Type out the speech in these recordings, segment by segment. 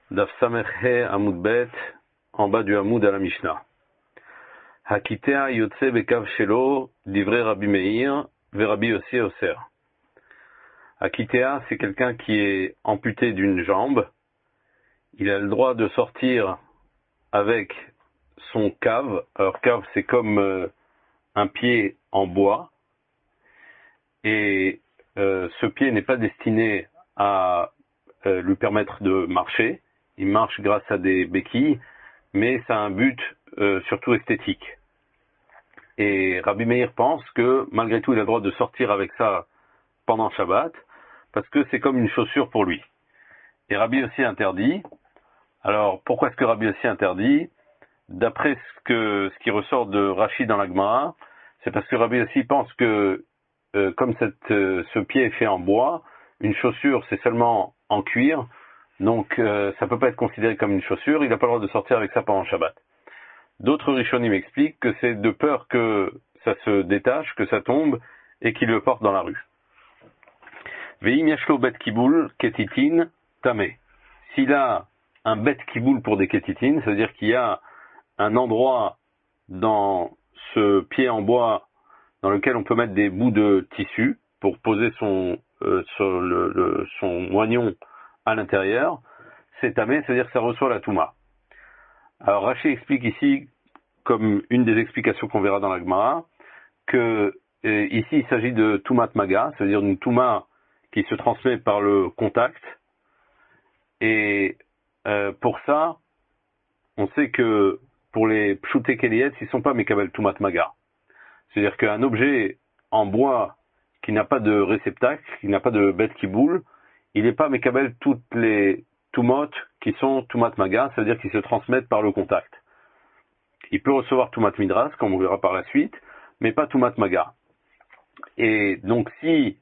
Daf Samer He Amud Bet, en bas du Amud à la Mishnah. Hakitea Yotse Bekav Shelo, livré Rabbi Meir, ve Rabbi Yossi Oser. Hakitea, c'est quelqu'un qui est amputé d'une jambe. Il a le droit de sortir avec son cave. Alors cave, c'est comme un pied en bois. Et ce pied n'est pas destiné à lui permettre de marcher. Il marche grâce à des béquilles, mais ça a un but surtout esthétique. Et Rabbi Meir pense que malgré tout, il a le droit de sortir avec ça pendant Shabbat, parce que c'est comme une chaussure pour lui. Et Rabbi aussi interdit. Alors, pourquoi est-ce que Rabbi aussi interdit? D'après ce qui ressort de Rashi dans la Gemara, c'est parce que Rabbi aussi pense que comme ce pied est fait en bois, une chaussure c'est seulement en cuir, donc ça peut pas être considéré comme une chaussure, il n'a pas le droit de sortir avec ça pendant Shabbat. D'autres Rishonim m'expliquent que c'est de peur que ça se détache, que ça tombe, et qu'il le porte dans la rue. Ve'im yashlo bet kiboul ketitin tameh. S'il a un bet kiboul pour des ketitines, c'est-à-dire qu'il y a un endroit dans ce pied en bois dans lequel on peut mettre des bouts de tissu pour poser son moignon à l'intérieur, c'est tamé, c'est-à-dire que ça reçoit la touma. Alors Rashi explique ici, comme une des explications qu'on verra dans la Gemara, que ici il s'agit de toumat maga, c'est-à-dire une touma qui se transmet par le contact. Et pour ça, on sait que pour les pshouté keliet, ils ne sont pas mekabel toumat maga. C'est-à-dire qu'un objet en bois qui n'a pas de réceptacle, qui n'a pas de bête qui boule, il n'est pas mekabel toutes les toumotes qui sont toumat maga, c'est-à-dire qui se transmettent par le contact. Il peut recevoir toumat midras, comme on verra par la suite, mais pas toumat maga. Et donc si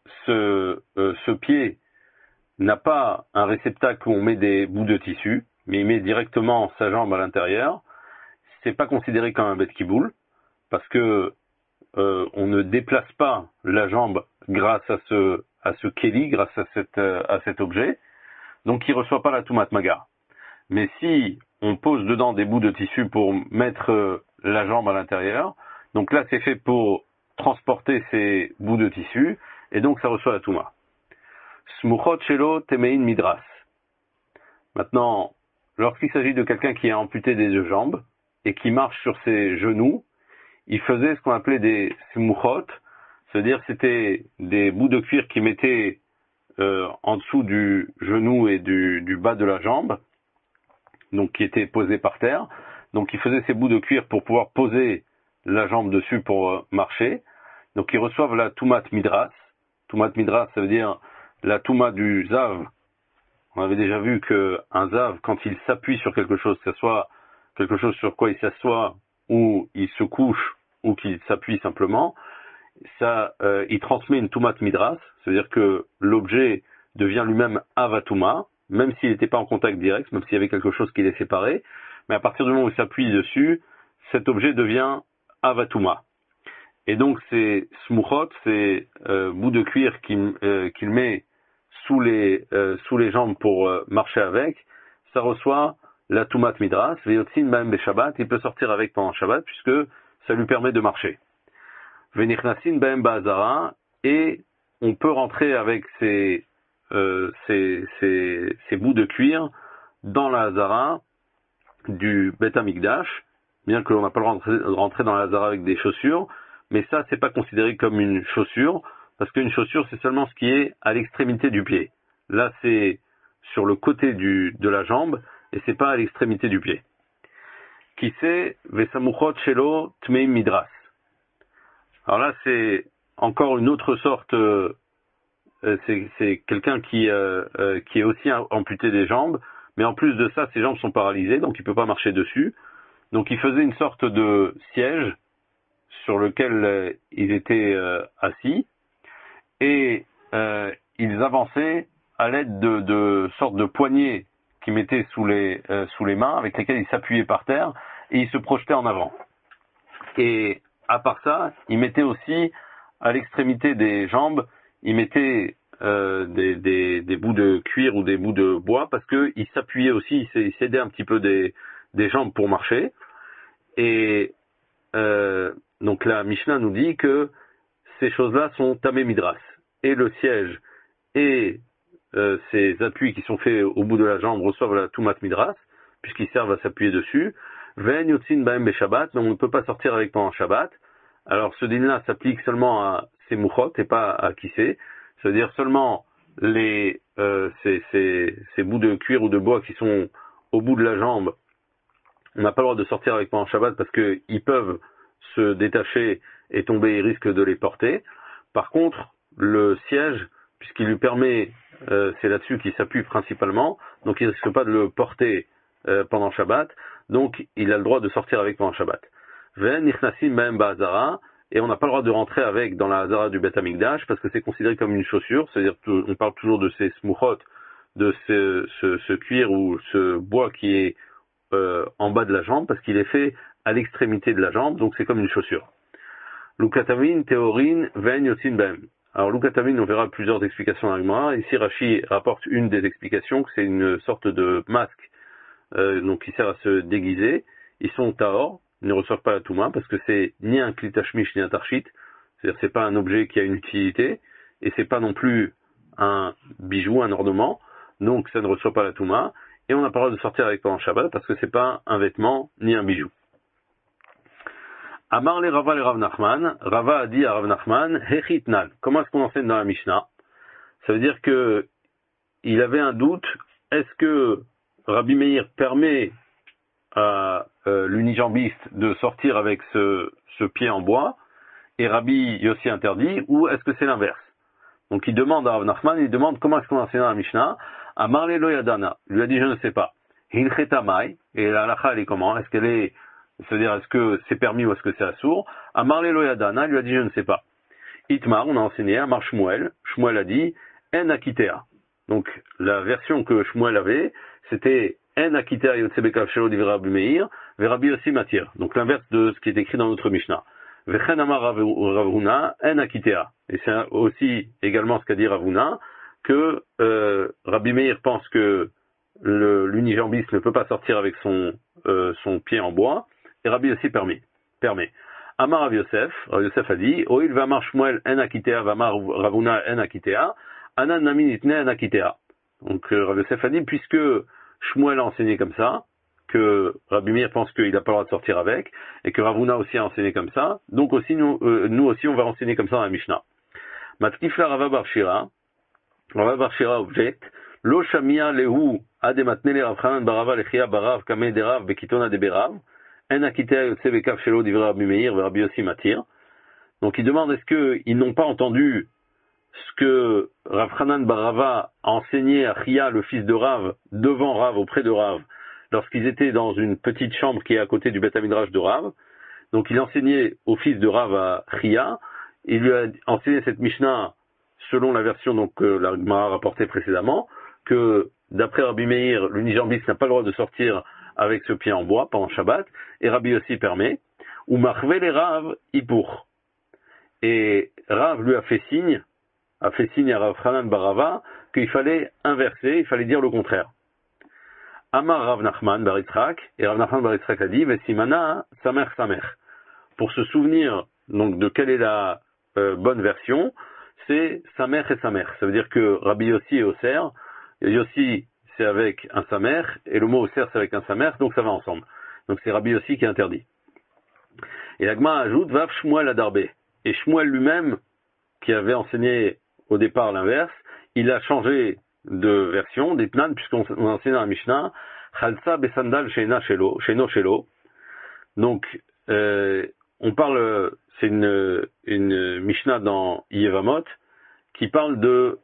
ce pied n'a pas un réceptacle où on met des bouts de tissu, mais il met directement sa jambe à l'intérieur, c'est pas considéré comme un bête qui boule, parce que on ne déplace pas la jambe grâce à ce keli, grâce à cet objet, donc il reçoit pas la toumat maga. Mais si on pose dedans des bouts de tissu pour mettre la jambe à l'intérieur, donc là c'est fait pour transporter ces bouts de tissu, et donc ça reçoit la touma. Smuchot shelo temein midras. Maintenant, lorsqu'il s'agit de quelqu'un qui est amputé des deux jambes et qui marche sur ses genoux, il faisait ce qu'on appelait des smuchot, c'est-à-dire c'était des bouts de cuir qui mettaient en dessous du genou et du bas de la jambe, donc qui étaient posés par terre. Donc il faisait ces bouts de cuir pour pouvoir poser la jambe dessus pour marcher. Donc ils reçoivent la toumat midras. Toumat midras, ça veut dire la touma du zav. On avait déjà vu qu'un zav, quand il s'appuie sur quelque chose, que ce soit quelque chose sur quoi il s'assoit, ou il se couche, ou qu'il s'appuie simplement, ça, il transmet une toumat midras, c'est-à-dire que l'objet devient lui-même avatuma, même s'il n'était pas en contact direct, même s'il y avait quelque chose qui les séparait, mais à partir du moment où il s'appuie dessus, cet objet devient avatuma. Et donc ces smuchot, ces bouts de cuir qu'il met sous les jambes pour marcher avec, ça reçoit la toumat midras, veyotzin ba'em beShabbat, il peut sortir avec pendant Shabbat puisque ça lui permet de marcher. Venichnasin ba'em ba'azara, et on peut rentrer avec ces bouts de cuir dans la hazara du Bet Hamikdash, bien que l'on n'a pas le droit de rentrer dans la hazara avec des chaussures, mais ça c'est pas considéré comme une chaussure, parce qu'une chaussure c'est seulement ce qui est à l'extrémité du pied. Là c'est sur le côté de la jambe, et c'est pas à l'extrémité du pied. Qui c'est Vesamuchot shelo tmeim midras. Alors là c'est encore une autre sorte, c'est quelqu'un qui est aussi amputé des jambes, mais en plus de ça ses jambes sont paralysées, donc il peut pas marcher dessus. Donc il faisait une sorte de siège sur lequel ils étaient assis, et ils avançaient à l'aide de sortes de poignées qu'ils mettaient sous les mains, avec lesquelles ils s'appuyaient par terre, et ils se projetaient en avant. Et à part ça, ils mettaient aussi, à l'extrémité des jambes, ils mettaient des bouts de cuir ou des bouts de bois parce que il s'appuyait aussi, il s'aidait un petit peu des jambes pour marcher. Et donc la Mishnah nous dit que ces choses-là sont tamé midras. Et le siège et ces appuis qui sont faits au bout de la jambe reçoivent la tumat midras, puisqu'ils servent à s'appuyer dessus. Ven yotzin baem beshabbat, mais on ne peut pas sortir avec pendant Shabbat. Alors ce din-là s'applique seulement à ces mouchot et pas à kissé. C'est-à-dire seulement ces bouts de cuir ou de bois qui sont au bout de la jambe. On n'a pas le droit de sortir avec pendant Shabbat parce qu'ils peuvent se détacher et tomber et risquent de les porter. Par contre, le siège, puisqu'il lui permet, c'est là-dessus qu'il s'appuie principalement, donc il ne risque pas de le porter pendant Shabbat, donc il a le droit de sortir avec pendant Shabbat. Ven nichnasim baem ba'azara, et on n'a pas le droit de rentrer avec dans la Hazara du Beth Amikdash parce que c'est considéré comme une chaussure, c'est-à-dire on parle toujours de ces smuchot, de ce cuir ou ce bois qui est en bas de la jambe parce qu'il est fait à l'extrémité de la jambe, donc c'est comme une chaussure. Lukatavin, théorine, ven yotzin baem. Alors Lukatavin, on verra plusieurs explications dans la Gemara. Ici Rashi rapporte une des explications, que c'est une sorte de masque donc qui sert à se déguiser. Ils sont tahor, ils ne reçoivent pas la touma parce que c'est ni un klitashmish ni un tarshit, c'est-à-dire c'est pas un objet qui a une utilité et c'est pas non plus un bijou, un ornement, donc ça ne reçoit pas la touma et on n'a pas le droit de sortir avec pendant Shabbat parce que c'est pas un vêtement ni un bijou. Amar le Rav Nachman, Rava a dit à Rav Nachman, Hechitnan. Comment est-ce qu'on enseigne dans la Mishnah? Ça veut dire que il avait un doute, est-ce que Rabbi Meir permet à l'unijambiste de sortir avec ce pied en bois, et Rabbi Yossi interdit, ou est-ce que c'est l'inverse? Donc il demande à Rav Nachman, il demande comment est-ce qu'on enseigne dans la Mishnah. Amar le Loyadana, il lui a dit je ne sais pas. Hilchetamai, et la halakha elle est comment? Est-ce qu'elle est, c'est-à-dire est-ce que c'est permis ou est-ce que c'est assourd? Amar le Loyadana, il lui a dit je ne sais pas. Itmar, on a enseigné, Amar Shmuel, Shmuel a dit En akitea. Donc la version que Shmuel avait, c'était En akitea yotzebekav shelo divrei Rabbi Meir, ve Rabbi Yossi matir. Donc l'inverse de ce qui est écrit dans notre Mishnah. Vechen amar Rav Huna, En akitea. Et c'est aussi également ce qu'a dit Rav Huna, que Rabbi Meir pense que l'unijambiste ne peut pas sortir avec son pied en bois, et Rabbi Yossi permet. Amar Rav Yosef a dit, Oil v'amar Shmuel en akitea, v'amar Rav Huna en akitea, anan namin itne en akitea. Donc Rav Yosef a dit, puisque Shmuel a enseigné comme ça, que Rabbi Meir pense qu'il n'a pas le droit de sortir avec, et que Rav Huna aussi a enseigné comme ça, donc aussi nous aussi on va enseigner comme ça dans la Mishnah. Matkifla Rava bar Shira objecte, Lo shamia lehu adematne le Rav Chanan barava lechia barav kame derav bekitona de berav, en akitea yotze bekav shelo divrei Rabbi Meir ve Rabbi Yossi matir. Donc il demande est-ce qu'ils n'ont pas entendu ce que Rav Chanan barava a enseigné à Chia, le fils de Rav, devant Rav, auprès de Rav, lorsqu'ils étaient dans une petite chambre qui est à côté du Beth Midrash de Rav. Donc il enseignait au fils de Rav à Chia, il lui a enseigné cette Mishnah selon la version donc la Gemara rapportée précédemment, que d'après Rabbi Meir, l'unijambiste n'a pas le droit de sortir avec ce pied en bois pendant Shabbat, et Rabbi aussi permet, ou Marvel et Rav Ipour. Et Rav lui a fait signe à Rav Chanan Barava, qu'il fallait inverser, il fallait dire le contraire. Amar Rav Nachman Bar Yitzhak, et Rav Nachman Bar Yitzhak a dit, Vesimana Samer. Pour se souvenir donc de quelle est la bonne version, c'est Samer et Samer. Ça veut dire que Rabbi Yossi est Oser, Yossi c'est avec un Samer, et le mot Oser c'est avec un Samer, donc ça va ensemble. Donc c'est Rabbi Yossi qui est interdit. Et l'Agma ajoute Vav Shmuel Adarbe. Et Shmuel lui-même, qui avait enseigné au départ l'inverse, il a changé de version, des Tnan, puisqu'on a enseigné dans la Mishnah, Chalsa Besandal Sheno Shelo. Donc, on parle, c'est une Mishnah dans Yevamot, qui parle de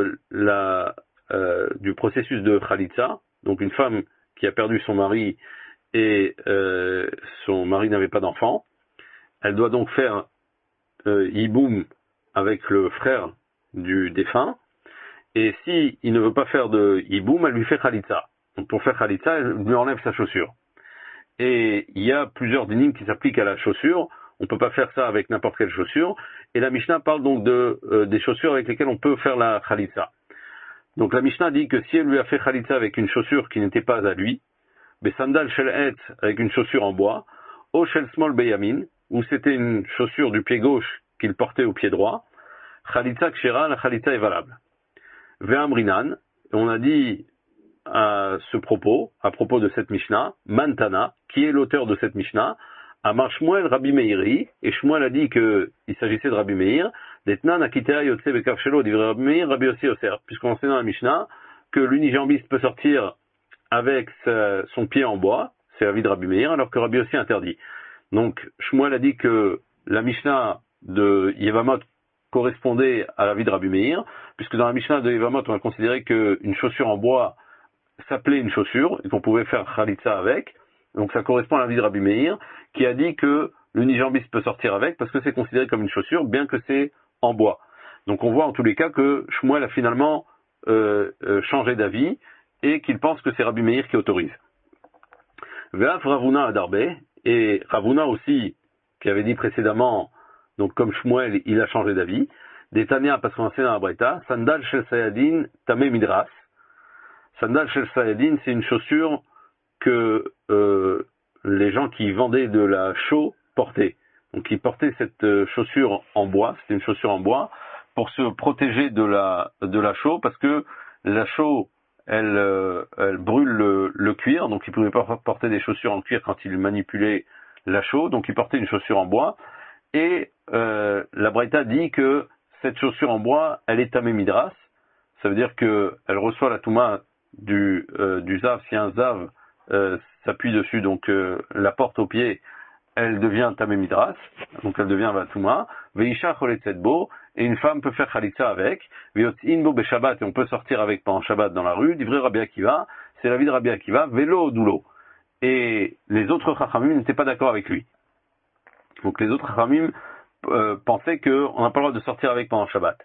du processus de Khalitsa, donc une femme qui a perdu son mari et son mari n'avait pas d'enfant. Elle doit donc faire Yiboum avec le frère du défunt, et si il ne veut pas faire de Yiboum, elle lui fait Khalitsa. Donc pour faire Khalitsa, elle lui enlève sa chaussure. Et il y a plusieurs dynimes qui s'appliquent à la chaussure. On peut pas faire ça avec n'importe quelle chaussure. Et la Mishnah parle donc des chaussures avec lesquelles on peut faire la Khalitsa. Donc la Mishnah dit que si elle lui a fait Khalitsa avec une chaussure qui n'était pas à lui, Besandal Shel Et avec une chaussure en bois, O Shel Small Beyamin, où c'était une chaussure du pied gauche qu'il portait au pied droit, Khalitsa Kshera, la Khalitsa est valable. Ve'amrinan, on a dit à propos de cette Mishnah, Mantana, qui est l'auteur de cette Mishnah, Amar Shmuel Rabbi Meiri, et Shmuel a dit qu'il s'agissait de Rabbi Meir, Detnan Akitea Yotse Bekav Shelo, divrei Rabbi Meir, Rabbi Yossi Oser, puisqu'on sait dans la Mishnah que l'unijambiste peut sortir avec son pied en bois, c'est l'avis de Rabbi Meir, alors que Rabbi Yossi interdit. Donc Shmuel a dit que la Mishnah de Yevamot correspondait à l'avis de Rabbi Meir, puisque dans la Mishnah de Yevamot, on a considéré qu'une chaussure en bois s'appelait une chaussure, et qu'on pouvait faire Khalitsa avec. Donc ça correspond à l'avis de Rabbi Meir, qui a dit que l'unijambiste peut sortir avec, parce que c'est considéré comme une chaussure, bien que c'est en bois. Donc on voit en tous les cas que Shmuel a finalement changé d'avis, et qu'il pense que c'est Rabbi Meir qui autorise. Ve'af Ravuna Adarbe, et Ravuna aussi, qui avait dit précédemment, donc comme Shmuel, il a changé d'avis, des Tania, parce qu'on sait dans la Braïta, Sandal Shel Sayadin Tamé Midras. Sandal Shel Sayadin, c'est une chaussure que les gens qui vendaient de la chaux portaient. Donc ils portaient cette chaussure en bois, c'était une chaussure en bois, pour se protéger de la chaux, parce que la chaux, elle brûle le cuir, donc ils ne pouvaient pas porter des chaussures en cuir quand ils manipulaient la chaux, donc ils portaient une chaussure en bois. Et la Braïta dit que cette chaussure en bois, elle est tamé midras, ça veut dire qu'elle reçoit la touma du zav, si un zav s'appuie dessus, donc la porte au pied, elle devient tamé midras, donc elle devient vatuma, veisha choletzetbo, et une femme peut faire khalitsa avec, veyotinbo beshabbat, et on peut sortir avec pendant Shabbat dans la rue, divrei Rabbi Akiva, c'est l'avis de Rabbi Akiva, vélo doulo. Et les autres chachamim n'étaient pas d'accord avec lui. Donc les autres chachamim pensaient qu'on n'a pas le droit de sortir avec pendant Shabbat.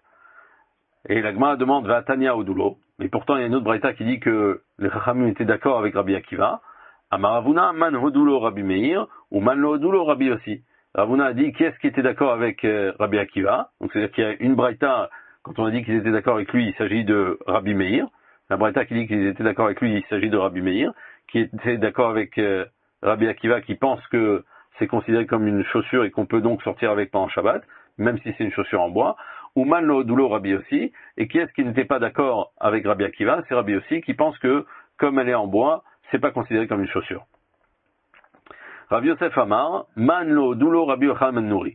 Et la Gemara demande Vatania ou doulo, mais pourtant il y a une autre braïta qui dit que les chachamim étaient d'accord avec Rabbi Akiva. Amaravuna man hodulo Rabbi Meir ou man lo hodulo Rabbi Yossi. Ravuna a dit qui est-ce qui était d'accord avec Rabbi Akiva. Donc c'est-à-dire qu'il y a une braïta, quand on a dit qu'ils étaient d'accord avec lui, il s'agit de Rabbi Meir. La braïta qui dit qu'ils étaient d'accord avec lui, il s'agit de Rabbi Meir, qui était d'accord avec Rabbi Akiva, qui pense que c'est considéré comme une chaussure et qu'on peut donc sortir avec pendant Shabbat, même si c'est une chaussure en bois. Ou man lo hodulo Rabbi Yossi. Et qui est-ce qui n'était pas d'accord avec Rabbi Akiva? C'est Rabbi Yossi qui pense que comme elle est en bois, c'est pas considéré comme une chaussure. Rabbi Yosef Amar, man lo doulo Rabbi Yochanan ben Nouri.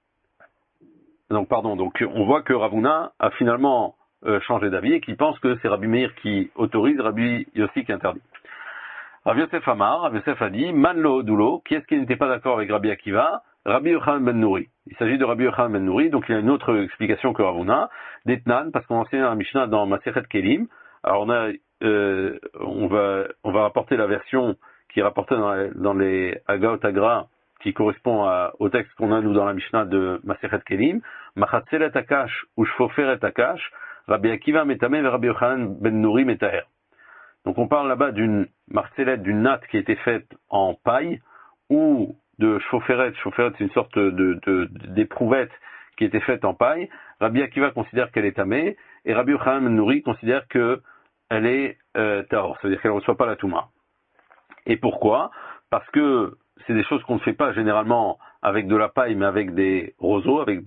Donc on voit que Ravuna a finalement changé d'avis et qu'il pense que c'est Rabbi Meir qui autorise, Rabbi Yossi qui interdit. Rabbi Yosef Amar, Rabbi Yosef a dit, man lo doulo, qui est-ce qui n'était pas d'accord avec Rabbi Akiva? Rabbi Yochanan ben Nouri. Il s'agit de Rabbi Yochanan ben Nouri, donc il y a une autre explication que Ravuna, d'Etnan, parce qu'on enseigne dans la Mishnah dans Masechet Kelim. Alors on va rapporter la version qui est rapportée dans les Agaot Agra, qui correspond au texte qu'on a nous dans la Mishnah de Masechet Kelim. Machatzelet Akash ou Shfoferet Akash, Rabbi Akiva Metame et Rabbi Yochanan ben Nouri Metaher. Donc on parle là-bas d'une marcellette, d'une natte qui a été faite en paille, ou de Shfoferet. Shfoferet, c'est une sorte d'éprouvette qui a été faite en paille. Rabbi Akiva considère qu'elle est tamée, et Rabbi Yochanan ben Nouri considère qu'elle est tahor, c'est-à-dire qu'elle ne reçoit pas la touma. Et pourquoi? Parce que c'est des choses qu'on ne fait pas généralement avec de la paille, mais avec des roseaux, avec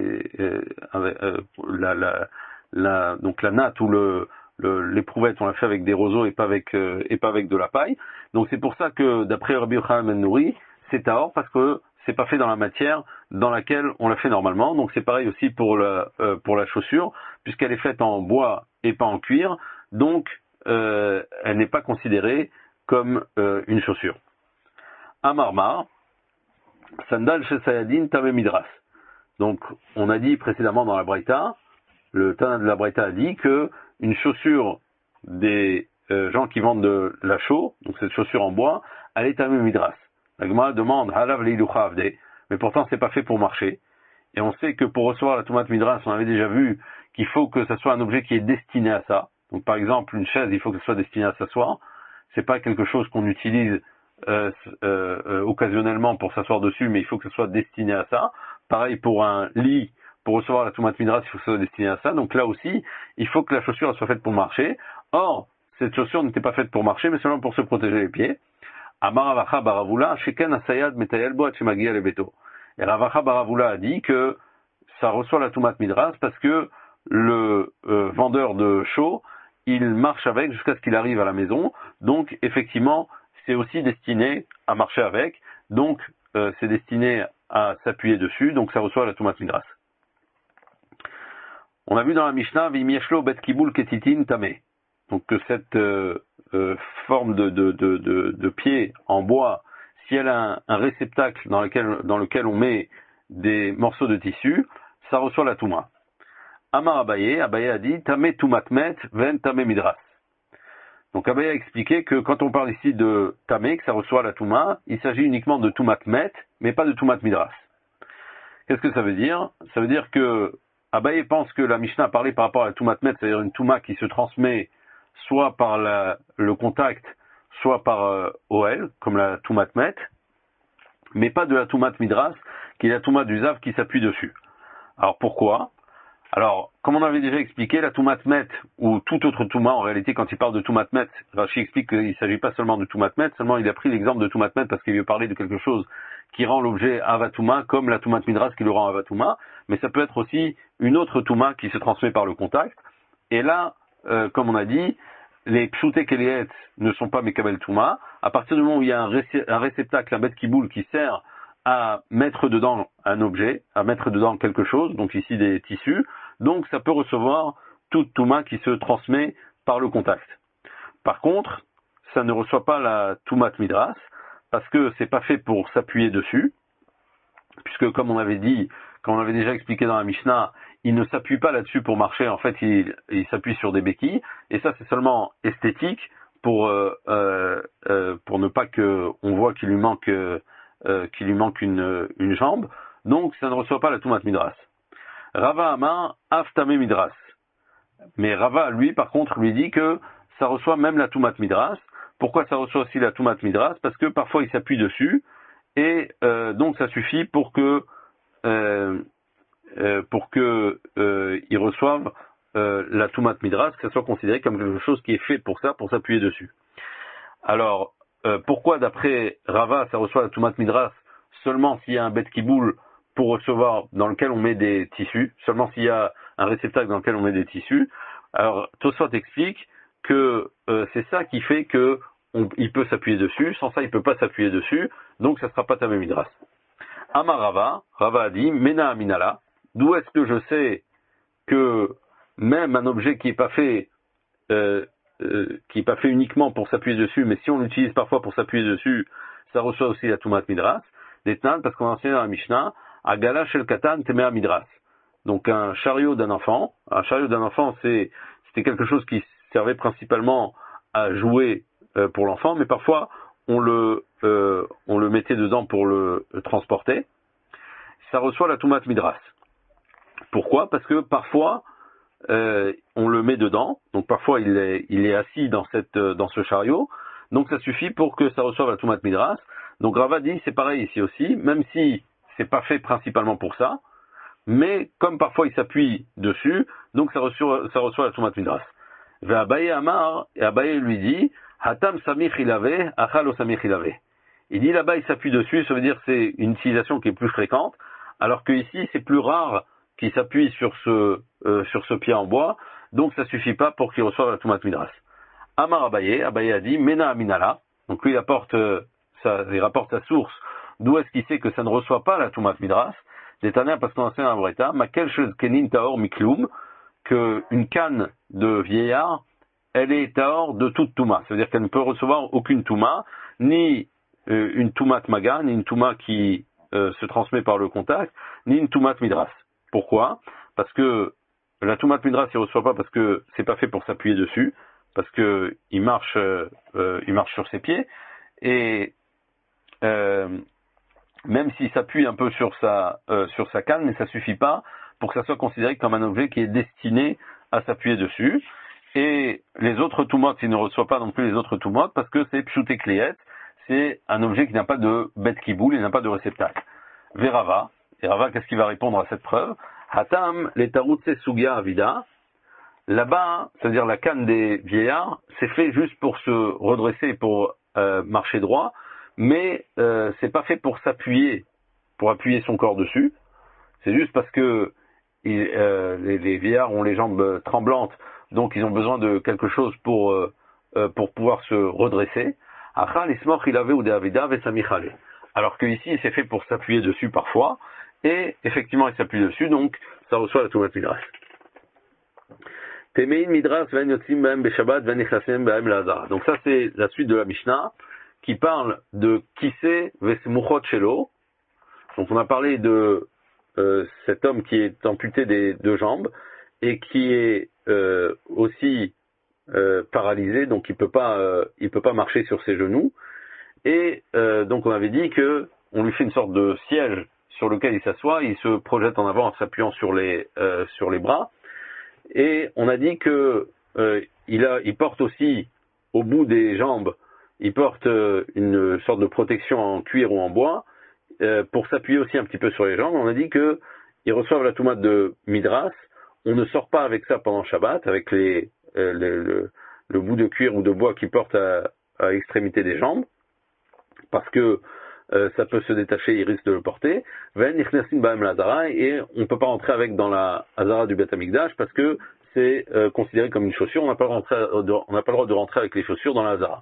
donc la natte ou l'éprouvette, on l'a fait avec des roseaux et pas avec de la paille. Donc c'est pour ça que d'après Rabbi Yochanan ben Nouri, c'est tahor parce que c'est pas fait dans la matière dans laquelle on l'a fait normalement. Donc c'est pareil aussi pour la chaussure, puisqu'elle est faite en bois et pas en cuir. Donc elle n'est pas considérée comme une chaussure. Amarmar, Sandal chez Sayadin Tamé Midras. Donc on a dit précédemment dans la Braïta, le Tana de la Braïta a dit que une chaussure des gens qui vendent de la chaux, donc cette chaussure en bois, elle est Tamé Midras. La Gemara demande Halav Leilucha Avde, mais pourtant c'est pas fait pour marcher. Et on sait que pour recevoir la Tumat Midras, on avait déjà vu qu'il faut que ce soit un objet qui est destiné à ça. Donc par exemple une chaise, il faut que ce soit destiné à s'asseoir. C'est pas quelque chose qu'on utilise occasionnellement pour s'asseoir dessus, mais il faut que ce soit destiné à ça. Pareil pour un lit, pour recevoir la Toumat Midras, il faut que ce soit destiné à ça. Donc là aussi, il faut que la chaussure soit faite pour marcher. Or, cette chaussure n'était pas faite pour marcher, mais seulement pour se protéger les pieds. Amar Ravacha Baravula, Sheken Asayad Metayel Boat Shemagia Lebeto. Et Ravacha Baravula a dit que ça reçoit la Toumat Midras parce que le vendeur de chaux, il marche avec jusqu'à ce qu'il arrive à la maison. Donc, effectivement, c'est aussi destiné à marcher avec. Donc, c'est destiné à s'appuyer dessus. Donc, ça reçoit la Toumat Midras. On a vu dans la Mishnah, Vimieshlo Bet Kibul Ketitin Tame. Donc, que cette forme de pied en bois, si elle a un réceptacle dans lequel on met des morceaux de tissu, ça reçoit la Touma. Amar Abaye a dit Tame Toumatmet Ven Tame Midras. Donc Abaye a expliqué que quand on parle ici de Tame, que ça reçoit la Touma, il s'agit uniquement de Toumatmet, mais pas de Toumat Midras. Qu'est-ce que ça veut dire? Ça veut dire que Abaye pense que la Mishnah a parlé par rapport à la Toumatmet, c'est-à-dire une Touma qui se transmet soit par le contact, soit par OL, comme la Toumatmet, mais pas de la Toumat Midras, qui est la Touma du Zav qui s'appuie dessus. Alors pourquoi? Alors, comme on avait déjà expliqué, la Toumatmet, ou toute autre Touma, en réalité, quand il parle de Toumatmet, Rashi explique qu'il ne s'agit pas seulement de Toumatmet, seulement il a pris l'exemple de Toumatmet parce qu'il veut parler de quelque chose qui rend l'objet Avatouma, comme la Toumat Midras qui le rend Avatouma, mais ça peut être aussi une autre Touma qui se transmet par le contact. Et là, comme on a dit, les Pshouté Keliet ne sont pas Mekabel Touma. À partir du moment où il y a un réceptacle, un Bet Kiboul qui sert à mettre dedans un objet, à mettre dedans quelque chose, donc ici des tissus, donc ça peut recevoir toute Touma qui se transmet par le contact. Par contre, ça ne reçoit pas la Toumat Midras, parce que c'est pas fait pour s'appuyer dessus, puisque comme on avait dit, comme on avait déjà expliqué dans la Mishnah, il ne s'appuie pas là-dessus pour marcher, en fait il s'appuie sur des béquilles, et ça c'est seulement esthétique, pour ne pas que on voit qu'il lui manque une jambe, donc ça ne reçoit pas la Toumat Midras. Rava Amar Aftame Midras. Mais Rava, lui, par contre, lui dit que ça reçoit même la Toumat Midras. Pourquoi ça reçoit aussi la Toumat Midras? Parce que parfois il s'appuie dessus, et donc ça suffit pour que il reçoive la Toumat Midras, que ça soit considéré comme quelque chose qui est fait pour ça, pour s'appuyer dessus. Alors, pourquoi d'après Rava ça reçoit la Toumat Midras seulement s'il y a un Bet Kiboul pour recevoir, dans lequel on met des tissus, seulement s'il y a un réceptacle dans lequel on met des tissus? Alors, Tosfot explique que c'est ça qui fait que il peut s'appuyer dessus, sans ça il peut pas s'appuyer dessus, donc ça sera pas Tamé Midras. Amar Rava a dit, Mena Aminala, d'où est-ce que je sais que même un objet qui est pas fait uniquement pour s'appuyer dessus, mais si on l'utilise parfois pour s'appuyer dessus, ça reçoit aussi la Toumat Midras, d'Etnan, parce qu'on enseigne dans la Mishnah, Agala Shel Katan Temea Midras. Donc un chariot d'un enfant, c'était quelque chose qui servait principalement à jouer pour l'enfant, mais parfois on le mettait dedans pour le transporter. Ça reçoit la Toumat Midras. Pourquoi? Parce que parfois on le met dedans, donc parfois il est assis dans ce chariot, donc ça suffit pour que ça reçoive la Toumat Midras. Donc Rava dit c'est pareil ici aussi, même si c'est pas fait principalement pour ça, mais comme parfois il s'appuie dessus, donc ça reçoit la Toumat Midras. Et Abaye lui dit Hatam Samich Ilave, Achal Samich Ilave. Il dit là-bas il s'appuie dessus, ça veut dire c'est une utilisation qui est plus fréquente, alors que ici c'est plus rare qu'il s'appuie sur ce pied en bois, donc ça suffit pas pour qu'il reçoive la Toumat Midras. Amar Abaye a dit Mena Aminala, donc lui il rapporte sa source, d'où est-ce qu'il sait que ça ne reçoit pas la Toumat Midras, d'éternel parce qu'on enseigne un vrai temps, Makel Shez Kenin Taor Miklum, qu'une canne de vieillard, elle est Taor de toute Touma, ça veut dire qu'elle ne peut recevoir aucune Touma, ni une Toumat Maga, ni une Touma qui se transmet par le contact, ni une Toumat Midras. Pourquoi? Parce que la Toumat Midras il ne reçoit pas parce que c'est pas fait pour s'appuyer dessus, parce que il marche sur ses pieds, et même s'il s'appuie un peu sur sa canne, mais ça suffit pas pour que ça soit considéré comme un objet qui est destiné à s'appuyer dessus. Et les autres Toumot, il ne reçoit pas non plus les autres Toumot parce que c'est Pshouté Kliet, c'est un objet qui n'a pas de bête qui boule, il n'a pas de réceptacle. Verava, et Rava, qu'est-ce qu'il va répondre à cette preuve? Hatam, les tarutse sugia avida. Là-bas, c'est-à-dire la canne des vieillards, c'est fait juste pour se redresser, pour marcher droit, mais c'est pas fait pour s'appuyer, pour appuyer son corps dessus. C'est juste parce que les vieillards ont les jambes tremblantes, donc ils ont besoin de quelque chose pour pouvoir se redresser. Alors que ici, c'est fait pour s'appuyer dessus parfois, et effectivement, il s'appuie dessus, donc ça reçoit la Tumat Midras. Donc ça, c'est la suite de la Mishnah, qui parle de Kissé Vesmuchot Shelo. Donc on a parlé de cet homme qui est amputé des deux jambes, et qui est aussi paralysé, donc il peut pas marcher sur ses genoux. Et donc on avait dit que on lui fait une sorte de siège sur lequel il s'assoit, il se projette en avant en s'appuyant sur les bras. Et on a dit que il porte aussi au bout des jambes, il porte une sorte de protection en cuir ou en bois pour s'appuyer aussi un petit peu sur les jambes. On a dit que ils reçoivent la Toumate de Midras. On ne sort pas avec ça pendant Shabbat, avec le bout de cuir ou de bois qu'ils portent à l'extrémité des jambes, parce que ça peut se détacher, ils risquent de le porter. Et on ne peut pas rentrer avec dans la Hazara du Beth Amikdash parce que c'est considéré comme une chaussure. On n'a pas le droit de rentrer avec les chaussures dans la Hazara.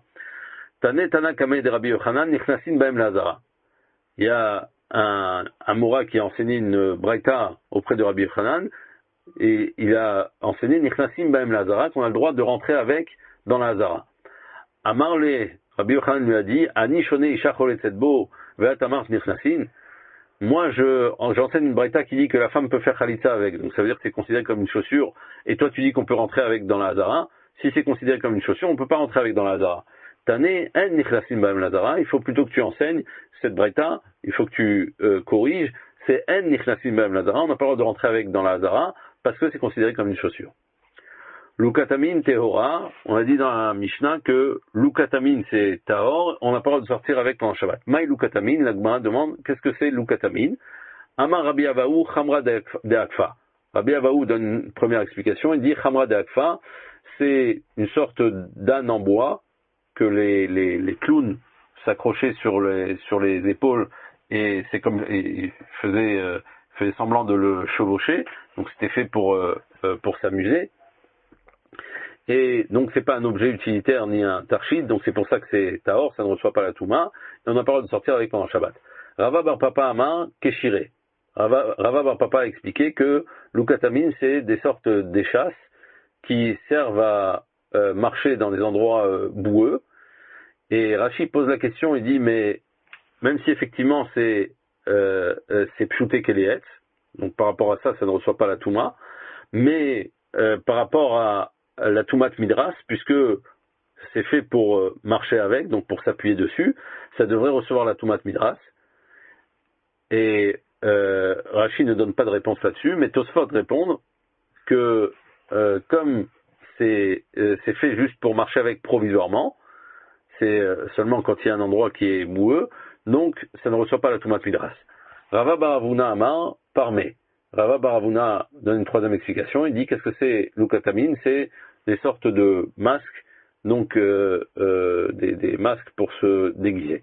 Il y a un Moura qui a enseigné une Braïta auprès de Rabbi Yochanan, et il a enseigné Nichnasim Baem la Hazara, qu'on a le droit de rentrer avec dans la Hazara. Amarle, Rabbi Yochanan lui a dit, Ani shone isha choletzetbo ve'atamar nichnasin. Moi, j'enseigne une braïta qui dit que la femme peut faire khalitsa avec, donc ça veut dire que c'est considéré comme une chaussure, et toi tu dis qu'on peut rentrer avec dans la Hazara. Si c'est considéré comme une chaussure, on ne peut pas rentrer avec dans la Hazara. Tane en nichnasim baem la Hazara, il faut plutôt que tu enseignes cette braïta, il faut que tu corriges, c'est en nichnasim baem la Hazara, on n'a pas le droit de rentrer avec dans la Hazara, parce que c'est considéré comme une chaussure. Lukatamin tehora, on a dit dans la Mishnah que Lukatamin c'est tahor, on n'a pas le droit de sortir avec pendant Shabbat. Maï Lukatamin, la Gemara demande qu'est-ce que c'est Lukatamin. Amar Rabbi Avaou Chamra de Akfa. Rabbi Avaou donne une première explication, il dit Chamra de Akfa, c'est une sorte d'âne en bois que les clowns s'accrochaient sur les épaules, et c'est comme il faisait semblant de le chevaucher, donc c'était fait pour s'amuser. Et donc c'est pas un objet utilitaire ni un tarchid, donc c'est pour ça que c'est tahor, ça ne reçoit pas la touma, et on n'a pas le droit de sortir avec pendant Shabbat. Rava bar Papa Amar Keshire. Rava bar Papa a expliqué que l'ukatamin c'est des sortes d'échasses qui servent à marcher dans des endroits boueux. Et Rashi pose la question, il dit mais même si effectivement c'est pshouté kelietz, donc par rapport à ça, ça ne reçoit pas la touma, mais par rapport à la Tumat Midras, puisque c'est fait pour marcher avec, donc pour s'appuyer dessus, ça devrait recevoir la Tumat Midras. Et Rashi ne donne pas de réponse là-dessus, mais Tosfot répond que comme c'est fait juste pour marcher avec provisoirement, c'est seulement quand il y a un endroit qui est boueux, donc ça ne reçoit pas la Tumat Midras. Rava Baravuna Amar Parmé. Rava Baravuna donne une troisième explication, il dit qu'est-ce que c'est l'ukatamin, c'est des sortes de masques, donc des masques pour se déguiser.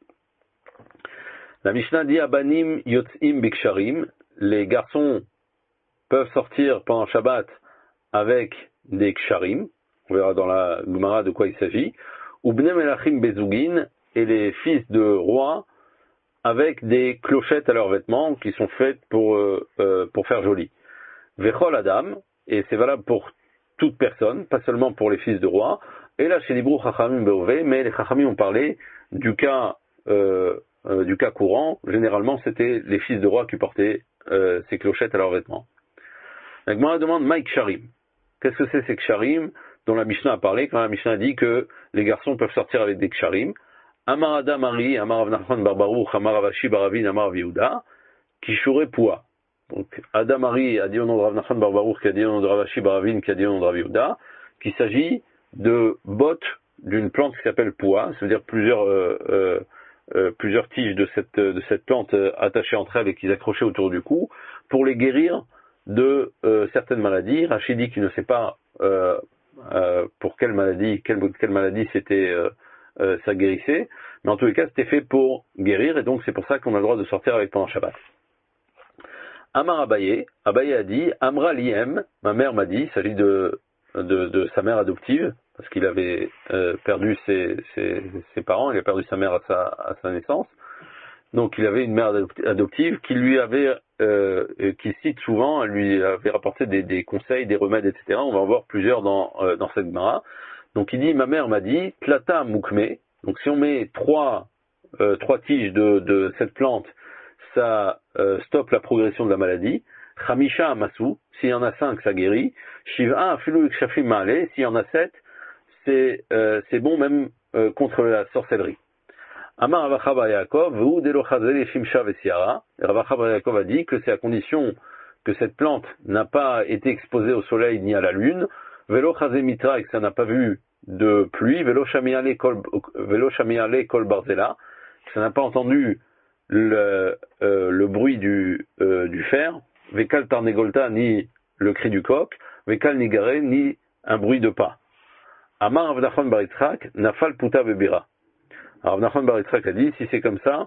La Mishnah dit Abanim yotzim biksharim, les garçons peuvent sortir pendant Shabbat avec des ksharim, on verra dans la Gemara de quoi il s'agit, ou bnei melachim bezugin, et les fils de rois avec des clochettes à leurs vêtements qui sont faites pour faire joli. Vechol Adam, et c'est valable pour toute personne, pas seulement pour les fils de roi. Et là, chez l'Ibrou Chachamim Beové, mais les Chachamim ont parlé du cas courant. Généralement, c'était les fils de roi qui portaient ces clochettes à leurs vêtements. La Gemara demande Maïk Sharim. Qu'est-ce que c'est ces ksharim dont la Mishnah a parlé quand la Mishnah a dit que les garçons peuvent sortir avec des ksharim? Amar Adam Ari, Amar Avnachman Barbarouch, Amar Avashi Baravin, Amar Viuda, Kishure Poua. Donc Adam Ari a dit au nom de Rav Nachman Barbarouch, qui a dit au nom de Ravashi Baravin, qui a dit au nom de Rav Viuda, qu'il s'agit de bottes d'une plante qui s'appelle poua, c'est-à-dire plusieurs tiges de cette plante attachées entre elles et qu'ils accrochaient autour du cou, pour les guérir de certaines maladies. Rachid dit qu'il ne sait pas pour quelle maladie c'était ça guérissait, mais en tous les cas c'était fait pour guérir, et donc c'est pour ça qu'on a le droit de sortir avec pendant Shabbat. Amar Abaye a dit, Amra Liem, ma mère m'a dit, il s'agit de sa mère adoptive, parce qu'il avait perdu ses parents, il a perdu sa mère à sa naissance. Donc il avait une mère adoptive qui lui avait, qui cite souvent, elle lui avait rapporté des conseils, des remèdes, etc. On va en voir plusieurs dans cette Gemara. Donc il dit, ma mère m'a dit, Tlata Mukme, donc si on met trois tiges de cette plante, ça stoppe la progression de la maladie. Chamisha Amasu, s'il y en a 5, ça guérit. Shiva Afilu Kshafim Maale, s'il y en a 7, c'est bon même contre la sorcellerie. Amar Ravacha Yaakov, Vou Delo Chazele Shimsha Vesiara. Ravacha Yaakov a dit que c'est à condition que cette plante n'a pas été exposée au soleil ni à la lune. Velo Chazé Mitra, et que ça n'a pas vu de pluie. Velo Shamiale Kol Barzela, que ça n'a pas entendu le bruit du fer. Vekal Tarnegolta, ni le cri du coq. Vekal Nigare, ni un bruit de pas. Amar Rav Nachman bar Yitzchak, Nafal Puta Bebira. Alors Rav Nachman bar Yitzchak a dit, si c'est comme ça,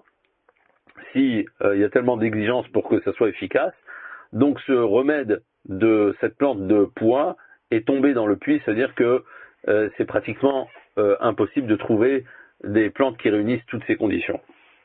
si il y a tellement d'exigences pour que ça soit efficace, donc ce remède de cette plante de pois est tombé dans le puits, c'est-à-dire que c'est pratiquement impossible de trouver des plantes qui réunissent toutes ces conditions.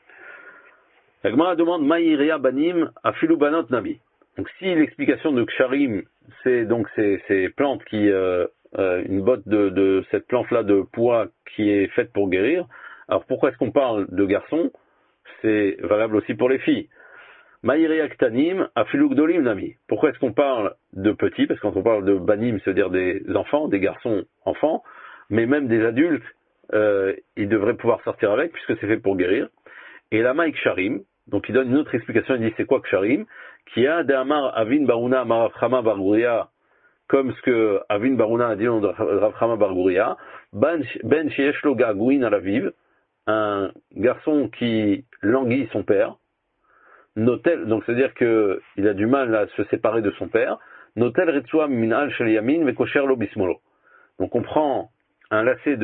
La Gemara demande Maïria Banim Afilu Banot Nabi. Donc si l'explication de Ksharim, c'est donc ces plantes qui une botte de cette plante-là de pois qui est faite pour guérir, alors pourquoi est-ce qu'on parle de garçons? C'est valable aussi pour les filles. Maïria Ktanim Afilu Gdolim Nami. Pourquoi est-ce qu'on parle de petits? Parce que quand on parle de Banim, c'est-à-dire des enfants, des garçons enfants, mais même des adultes, ils devraient pouvoir sortir avec, puisque c'est fait pour guérir. Et la Maïk Sharim, donc il donne une autre explication, il dit c'est quoi Ksharim? Qui a de Amar Avin Baruna Amar Rafchama Bargouria, comme ce que Avin Baruna a dit dans Rafchama Bargouria, Ben Shieshlo Gagouin à la vive, un garçon qui languit son père, Notel, donc c'est-à-dire qu'il a du mal à se séparer de son père, Notel Retsua Minal Shel Yamin Vekosher Lo Bismolo. Donc on prend un lacet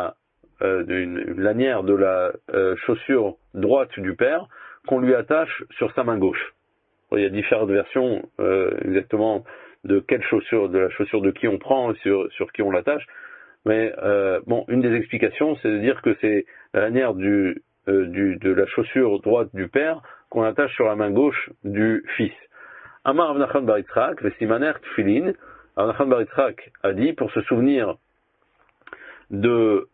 d'une lanière de la chaussure droite du père qu'on lui attache sur sa main gauche. Il y a différentes versions exactement de quelle chaussure, de la chaussure de qui on prend, sur qui on l'attache. Mais une des explications, c'est de dire que c'est la lanière de la chaussure droite du père qu'on attache sur la main gauche du fils. Amar Rav Nachman bar Yitzchak, Vesimaner Tfilin. Rav Nachman bar Yitzchak a dit, pour se souvenir de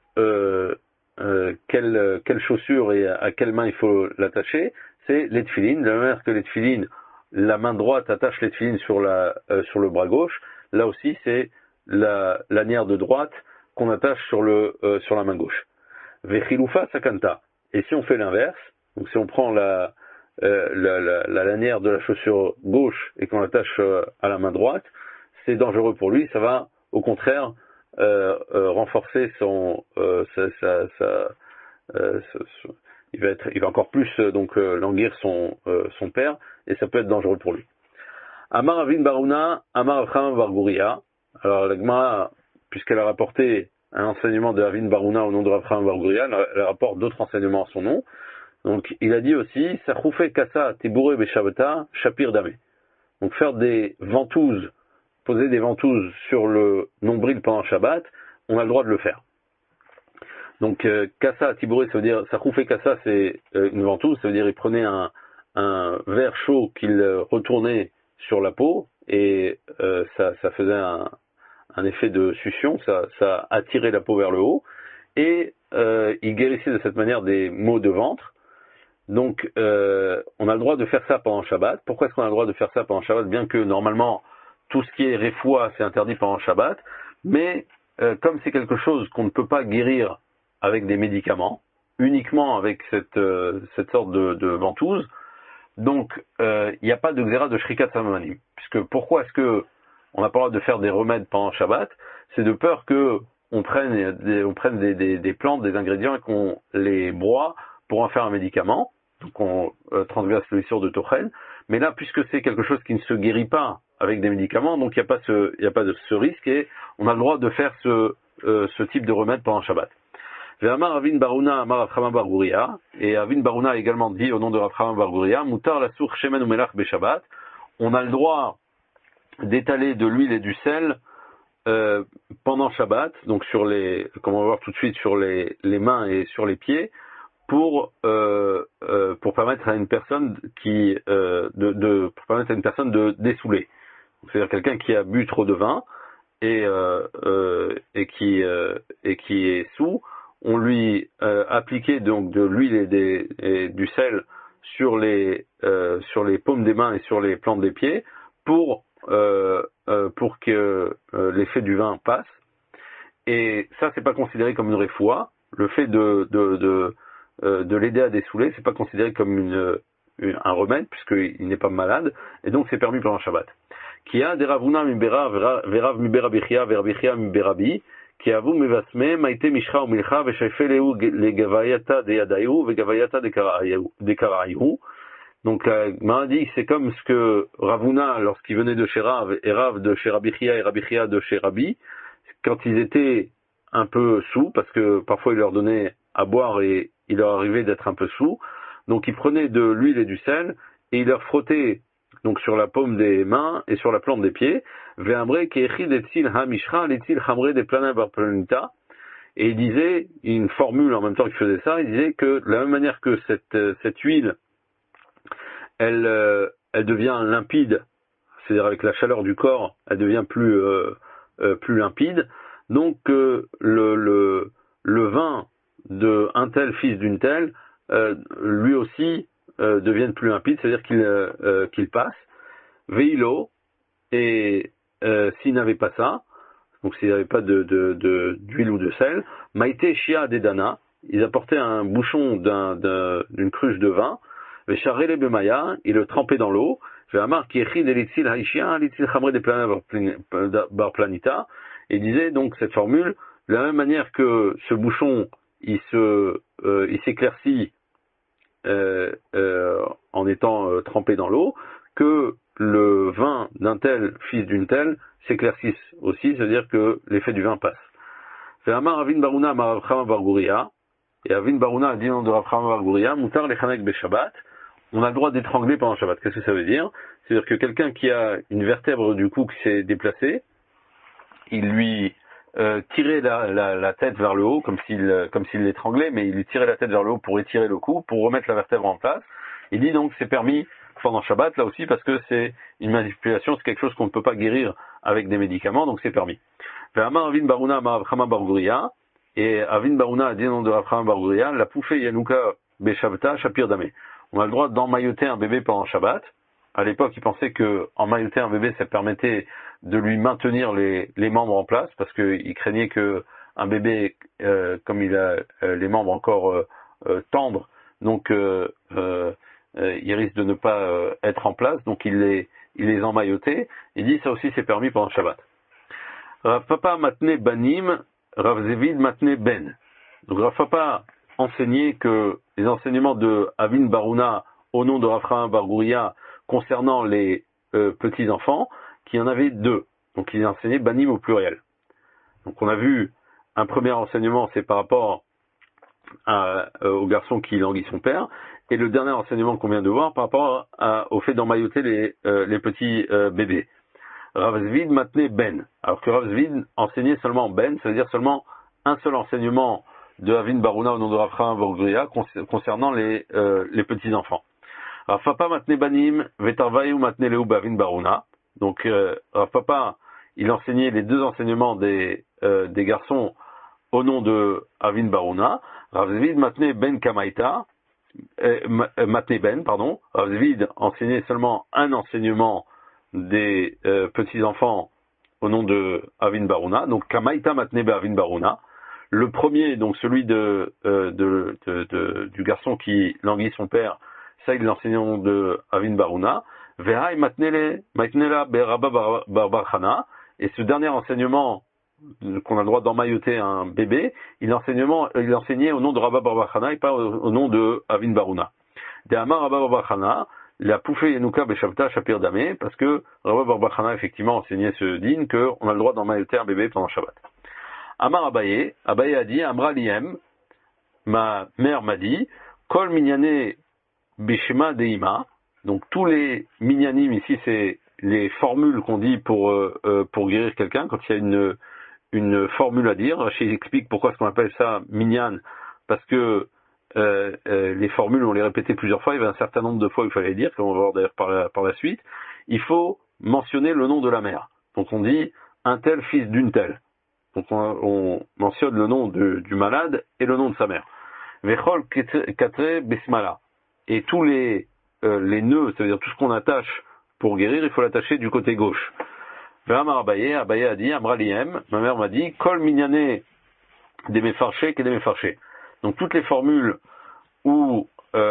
quelle chaussure et à quelle main il faut l'attacher, c'est les tefilines. De la même manière que les tefilines, la main droite attache les tefilines sur le bras gauche, là aussi c'est la lanière de droite qu'on attache sur la main gauche. Vechilufa sakanta. Et si on fait l'inverse, donc si on prend la lanière de la chaussure gauche et qu'on l'attache à la main droite, c'est dangereux pour lui, ça va au contraire renforcer il va encore plus languir son père, et ça peut être dangereux pour lui. Amar Avin Baruna, Amar Avchama Bargouria. Alors la Gemara, puisqu'elle a rapporté un enseignement de Avin Baruna au nom de Avchama Bargouria, elle rapporte d'autres enseignements à son nom. Donc il a dit aussi Sachoufe Kassa Tibouré Beshavata Shapir Dame. Donc faire des ventouses, poser des ventouses sur le nombril pendant Shabbat, on a le droit de le faire. Donc Kassa Tibouré, ça veut dire Sachoufe Kassa, c'est une ventouse, ça veut dire il prenait un verre chaud qu'il retournait sur la peau et ça faisait un effet de succion, ça attirait la peau vers le haut et il guérissait de cette manière des maux de ventre. Donc on a le droit de faire ça pendant Shabbat. Pourquoi est-ce qu'on a le droit de faire ça pendant Shabbat, bien que normalement tout ce qui est refoua c'est interdit pendant Shabbat, mais comme c'est quelque chose qu'on ne peut pas guérir avec des médicaments, uniquement avec cette sorte de ventouse, donc il n'y a pas de xéra de shrikat samanim. Puisque pourquoi est-ce que on n'a pas le droit de faire des remèdes pendant Shabbat? C'est de peur que on prenne des plantes, des ingrédients et qu'on les broie pour en faire un médicament. Donc on transgresse le issur de Tochen. Mais là, puisque c'est quelque chose qui ne se guérit pas avec des médicaments, donc il n'y a pas ce risque et on a le droit de faire ce type de remède pendant Shabbat. Ve'amar Avin Baruna Amar Rav Chama bar Guria, et Avin Baruna a également dit au nom de Rav Chama bar Guria, Mutar la sour shemen umelach beShabbat, on a le droit d'étaler de l'huile et du sel pendant Shabbat, donc comme on va voir tout de suite, sur les mains et sur les pieds, pour permettre à une personne pour permettre à une personne de dessouler. C'est-à-dire quelqu'un qui a bu trop de vin et qui est saoul, on lui appliquait donc de l'huile et du sel sur les paumes des mains et sur les plantes des pieds pour que l'effet du vin passe. Et ça, c'est pas considéré comme une réfoua. Le fait de l'aider à dessouler, c'est pas considéré comme un remède puisqu'il n'est pas malade, et donc c'est permis pendant Shabbat. Qui a des Ravuna mibera verav mibera bichia verbichia mibera bi qui avoue mevasme maite mishcha umilcha veshayfeleu legavayata de yadayu vegavayata de karayu. Donc la Gemara dit c'est comme ce que Ravuna, lorsqu'il venait de chez Rav, et Rav de chez Rabichia et Rabichia de chez Rabbi, quand ils étaient un peu sous, parce que parfois il leur donnait à boire et il leur arrivait d'être un peu sous, donc ils prenaient de l'huile et du sel et ils leur frottaient donc sur la paume des mains et sur la plante des pieds, ve'amre ke'echid etzil hamishra letzil hamre de plana bar planita, et il disait une formule en même temps qu'il faisait ça, il disait que de la même manière que cette huile elle devient limpide, c'est-à-dire avec la chaleur du corps, elle devient plus limpide. Donc le vin de un tel fils d'une telle, lui aussi devienne plus limpide, c'est-à-dire qu'il passe. Veilo, et s'il n'avait pas ça, donc s'il n'avait pas d'huile ou de sel, maïté shia dedana, ils apportaient un bouchon d'une cruche de vin, Vesharele bemaya, il le trempait dans l'eau, Ve'amar kiechid elitzil haishia, elitzil chamre de plana bar planita, et il disait donc cette formule, de la même manière que ce bouchon, il s'éclaircit en étant trempé dans l'eau, que le vin d'un tel, fils d'une telle, s'éclaircisse aussi, c'est-à-dire que l'effet du vin passe. Ve'amar Avin Baruna Amar Rav Chama bar Guria, et Avin Baruna a dit nom de Rav Chama bar Guria, Mutar lechanek beShabbat, on a le droit d'étrangler pendant Shabbat. Qu'est-ce que ça veut dire? C'est-à-dire que quelqu'un qui a une vertèbre du cou qui s'est déplacée, il lui tirait la tête vers le haut, comme s'il l'étranglait, mais il lui tirait la tête vers le haut pour étirer le cou, pour remettre la vertèbre en place. Il dit donc c'est permis pendant Shabbat, là aussi, parce que c'est une manipulation, c'est quelque chose qu'on ne peut pas guérir avec des médicaments, donc c'est permis. Ve'amar Avin Baruna Amar Rav Chama bar Guria, et Avin Baruna a dit nom de Rav Chama bar Guria, la poufé Yanuka Beshavta Shapir Damé. On a le droit d'emmailloter un bébé pendant Shabbat. À l'époque, ils pensaient que emmailloter un bébé, ça permettait de lui maintenir les membres en place, parce qu'ils craignaient que un bébé, comme il a les membres encore tendres, donc il risque de ne pas être en place, donc il les emmaillotait. Il dit ça aussi c'est permis pendant Shabbat. Rav Papa matne banim, Rav Zevid matne ben. Donc Rav Papa enseignait que les enseignements de Avin Baruna au nom de Rav Chama bar Guria concernant les petits enfants, qu'il y en avait deux. Donc il enseignait banim au pluriel. Donc on a vu un premier enseignement, c'est par rapport au garçon qui languit son père, et le dernier enseignement qu'on vient de voir par rapport au fait d'emmailloter les petits bébés. Rav Zvid matne ben, alors que Rav Zvid enseignait seulement ben, c'est-à-dire seulement un seul enseignement de Avin Baruna au nom de Rav Chama bar Guria concernant les petits enfants. Rav Papa matne banim vetarvayu matne leu b'Avin Baruna. Donc Rav Papa il enseignait les deux enseignements des garçons au nom de Avin Baruna. Rav Zvid matne ben kamaita matne ben pardon. Rav Zvid enseignait seulement un enseignement des petits enfants au nom de Avin Baruna. Donc kamaita matne be Avin Baruna. Le premier, donc celui du garçon qui languit son père, ça il l'enseignait au nom de Avin Baruna. Ve'hai matnela be Rabba bar Chana. Et ce dernier enseignement qu'on a le droit d'emmailloter un bébé, il enseignait au nom de Rabba Bar Bar Chana et pas au nom de Avin Baruna. De Amar Rabba Bar Bar Chana, il a pouffé Yenuka Beshavta Shapir Damé, parce que Rabba Bar Bar Chana effectivement enseignait ce din qu'on a le droit d'emmailloter un bébé pendant Shabbat. Amar Abaye a dit, Amra Liem, ma mère m'a dit, Kol Minyane Bishma Deima, donc tous les minyanim ici c'est les formules qu'on dit pour guérir quelqu'un, quand il y a une formule à dire. Rachid explique pourquoi est-ce qu'on appelle ça minyan, parce que les formules on les répétait plusieurs fois, il y avait un certain nombre de fois où il fallait les dire, comme on va voir d'ailleurs par la suite. Il faut mentionner le nom de la mère. Donc on dit un tel fils d'une telle. Donc on mentionne le nom du malade et le nom de sa mère. Vechol katre besmala. Et tous les nœuds, c'est-à-dire tout ce qu'on attache pour guérir, il faut l'attacher du côté gauche. Ve'amar Abaye a dit, Amra Liem, ma mère m'a dit, Kol minyane des mefarché que des mefarché. Donc toutes les formules où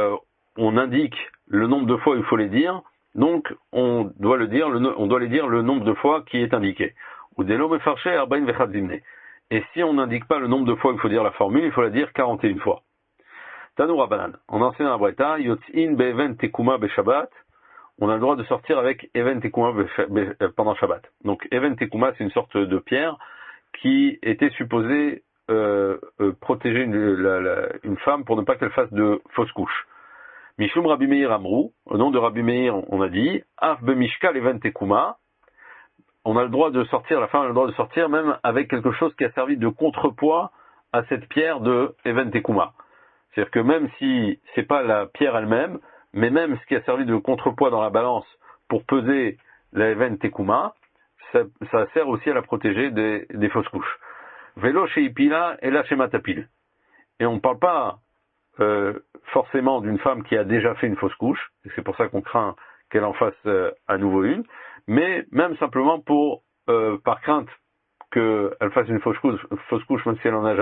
on indique le nombre de fois où il faut les dire, donc on doit les dire le nombre de fois qui est indiqué. Ou delo mefarché arbain vechad zimne. Et si on n'indique pas le nombre de fois où il faut dire la formule, il faut la dire 41 fois. Tanoura Banan. On enseigne à la Breta, Yotzin be'even tekuma be'shabbat. On a le droit de sortir avec even tekuma pendant Shabbat. Donc even tekuma, c'est une sorte de pierre qui était supposée protéger une femme pour ne pas qu'elle fasse de fausses couches. Mishum Rabbi Meir Amrou, au nom de Rabbi Meir, on a dit, Af bemishkal even tekuma. On a le droit de sortir, la femme a le droit de sortir même avec quelque chose qui a servi de contrepoids à cette pierre de even tekuma. C'est-à-dire que même si c'est pas la pierre elle-même, mais même ce qui a servi de contrepoids dans la balance pour peser la even tekuma, ça sert aussi à la protéger des fausses couches. Vélo chez Ipila et là chez Matapil. Et on ne parle pas forcément d'une femme qui a déjà fait une fausse couche, et c'est pour ça qu'on craint qu'elle en fasse à nouveau une, mais même simplement par crainte qu'elle fasse une fausse couche, même si elle en a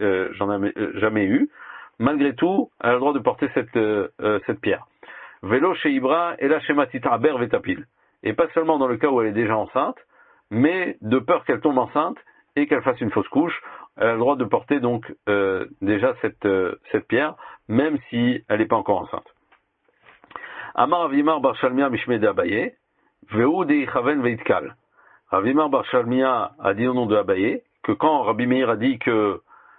jamais eu, malgré tout, elle a le droit de porter cette pierre. Vélo chez Ibra et là chez Matita Aber Vetapil. Et pas seulement dans le cas où elle est déjà enceinte, mais de peur qu'elle tombe enceinte et qu'elle fasse une fausse couche, elle a le droit de porter donc déjà cette pierre, même si elle n'est pas encore enceinte. Amar Avimar Bar Shalmia Mishme de Abaye, Veu de Ichaven Veitkal. Avimar Bar Shalmia a dit au nom de Abaye que quand Rabbi Meir a dit que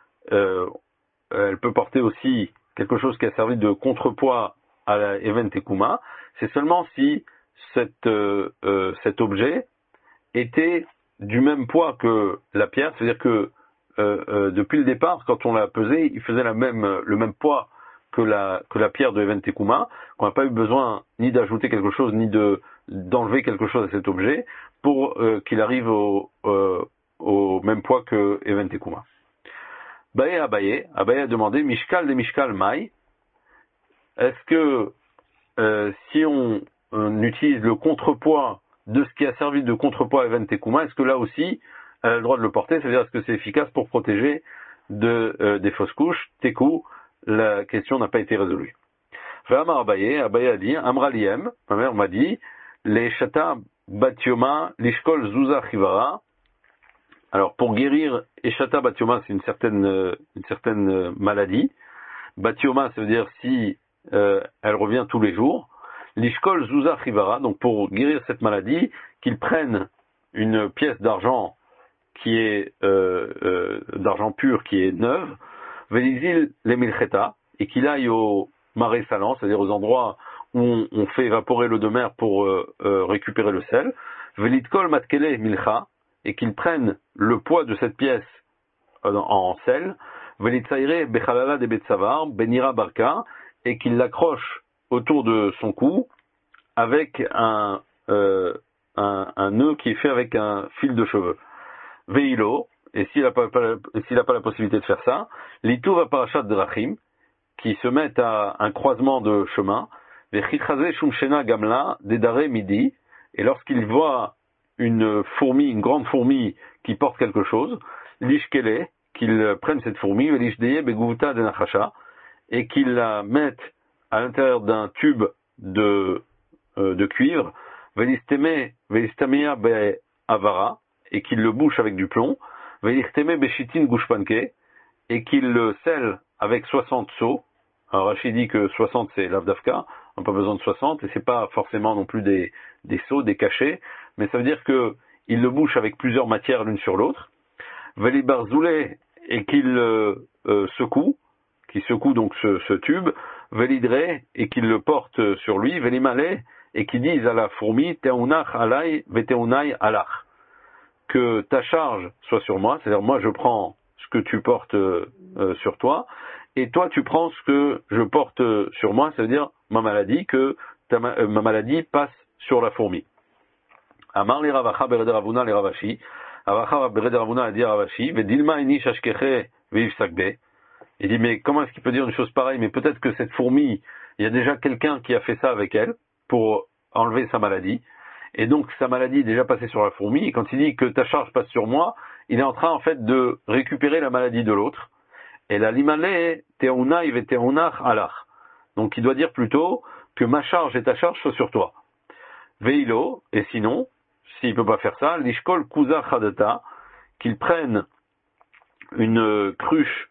elle peut porter aussi quelque chose qui a servi de contrepoids à la Even Tekuma, c'est seulement si cet objet était du même poids que la pierre, c'est-à-dire que depuis le départ, quand on l'a pesé, il faisait le même poids que la pierre de Even Tekuma, qu'on n'a pas eu besoin ni d'ajouter quelque chose, ni d'enlever quelque chose à cet objet, pour qu'il arrive au même poids que Even Tekuma. Abaye a demandé Mishkal de Mishkal Mai. Est-ce que si on utilise le contrepoids de ce qui a servi de contrepoids à Even Tekuma, est-ce que là aussi elle a le droit de le porter? C'est-à-dire est-ce que c'est efficace pour protéger des fausses couches? Tekou, la question n'a pas été résolue. Abaye a dit Amra Liem, ma mère m'a dit les Shata Batioma Lishkol Zuza Chivara. Alors pour guérir Eshata Batioma, c'est une certaine maladie. Batioma, ça veut dire si elle revient tous les jours. L'ishkol Zuza Chivara, donc pour guérir cette maladie, qu'ils prennent une pièce d'argent qui est d'argent pur, qui est neuve, Velizil Lemilcheta, et qu'il aille au marais salant, c'est-à-dire aux endroits où on fait évaporer l'eau de mer pour récupérer le sel. Velitkol Matkele Milcha, et qu'ils prennent le poids de cette pièce en sel, Velitzaire Bechalala de Betsavar, Benira Barka, et qu'ils l'accrochent autour de son cou avec un nœud qui est fait avec un fil de cheveux. Veilo, et s'il n'a pas la possibilité de faire ça, Litou va parachat de Rachim, qui se mettent à un croisement de chemin, Vechichazé Shumshena Gamla, Dedare Midi, et lorsqu'il voit une grande fourmi qui porte quelque chose, Lishkele, qu'il prenne cette fourmi, Lishdeye Beguvta de Nachasha, et qu'il la mette à l'intérieur d'un tube de cuivre, Velistamea Be Avara, et qu'il le bouche avec du plomb, Ve'irteme beshitin gushpanke, et qu'il le scelle avec 60 seaux. Alors Rachid dit que 60 c'est l'avdavka, on n'a pas besoin de 60, et c'est pas forcément non plus des seaux, des cachets, mais ça veut dire que il le bouche avec plusieurs matières l'une sur l'autre. Velibarzoulé, et qu'il secoue, qui secoue donc ce tube, velidré, et qu'il le porte sur lui, velimalé, et qui dise à la fourmi, teunach alay, veteunai alach, que ta charge soit sur moi, c'est-à-dire moi je prends ce que tu portes sur toi, et toi tu prends ce que je porte sur moi, ça veut dire ma maladie, que ma maladie passe sur la fourmi. Amar li Ravacha bered Ravuna li Ravashi, Ravacha bered Ravuna a dit à Ravashi, vedilma ini shashkeche veivsakbe. Il dit mais comment est-ce qu'il peut dire une chose pareille, mais peut-être que cette fourmi, il y a déjà quelqu'un qui a fait ça avec elle pour enlever sa maladie. Et donc sa maladie est déjà passée sur la fourmi, et quand il dit que ta charge passe sur moi, il est en train en fait de récupérer la maladie de l'autre. Et la limale teunai ve teunach alach. Donc il doit dire plutôt que ma charge et ta charge soient sur toi. Veilo, et sinon, s'il peut pas faire ça, lishkol kuza chadata, qu'il prenne une cruche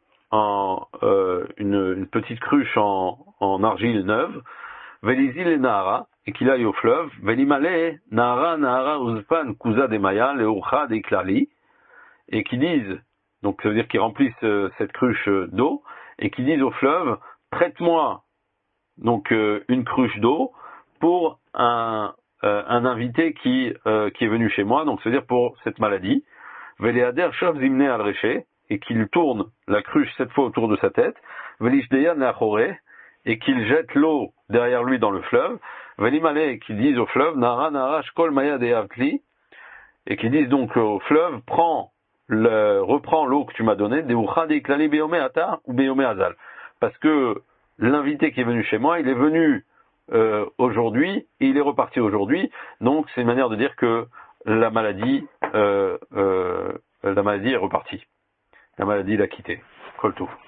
une petite cruche en argile neuve, velizil et nahara, et qu'il aille au fleuve, velimale nahara uzpan kuza de maya leurcha de klali, et qu'ils disent, donc ça veut dire qu'ils remplissent cette cruche d'eau, et qu'ils disent au fleuve, prête-moi donc une cruche d'eau pour un invité qui est venu chez moi, donc ça veut dire pour cette maladie, veleader shov zimne al reché, et qu'il tourne la cruche 7 fois autour de sa tête, velishdeyan leachore, et qu'il jette l'eau derrière lui dans le fleuve, velimale, et qu'ils disent au fleuve, nara shkol maya de avtli, et qu'ils disent donc au fleuve, reprends l'eau que tu m'as donnée, deucha de klali beome ata ou beome azal, parce que l'invité qui est venu chez moi, il est venu aujourd'hui, et il est reparti aujourd'hui, donc c'est une manière de dire que la maladie est repartie. La maladie l'a quitté. Koltou.